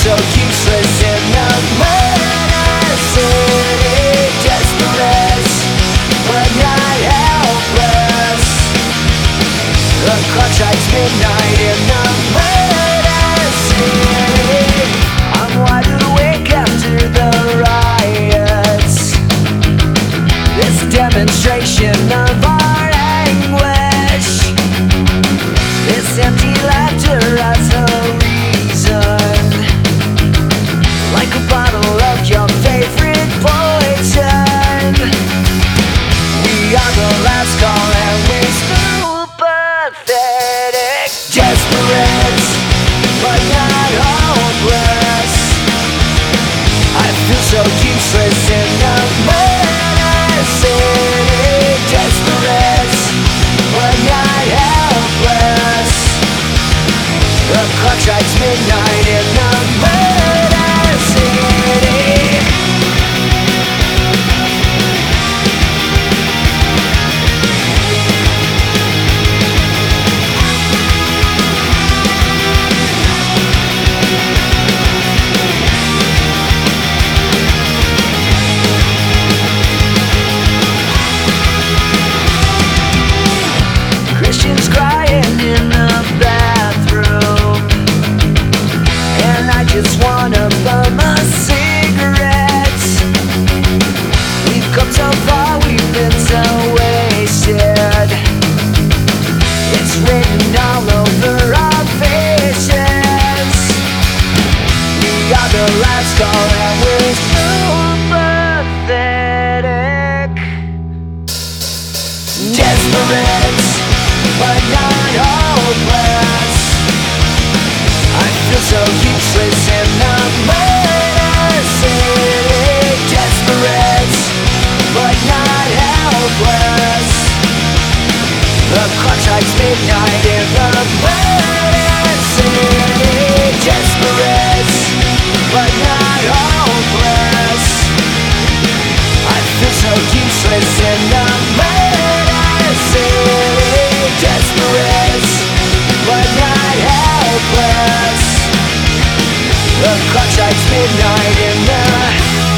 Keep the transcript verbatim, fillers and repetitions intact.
so useless in the murder city. Desperate, but not helpless. The clock strikes midnight in the murder city. I'm wide awake after the riots. This demonstration of our anguish. This empty laughter as a reason, like a bottle of your favorite poison. We are the last call and we're so pathetic. Desperate, but not hopeless. I feel so useless in the murder city. Desperate, but not helpless. The clock strikes midnight in the murder city. Christians crying in the bathroom, and I just wanna bum a cigarette. We've come so far, we've been so wasted. It's written all over our faces. We are the last call and we're so pathetic. Desperate, but not hopeless. I feel so useless in the murder city. Desperate, but not helpless. The clock strikes midnight in the murder city. Desperate, but not hopeless. I feel so useless in the murder city. Desperate, but not helpless. The clock strikes midnight in the